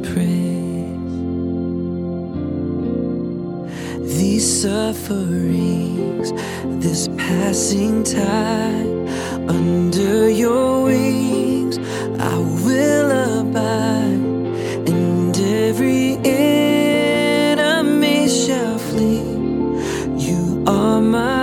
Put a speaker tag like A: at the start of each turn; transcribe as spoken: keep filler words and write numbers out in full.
A: praise. These sufferings, this passing time, under your wings I will abide, and every enemy shall flee. You are my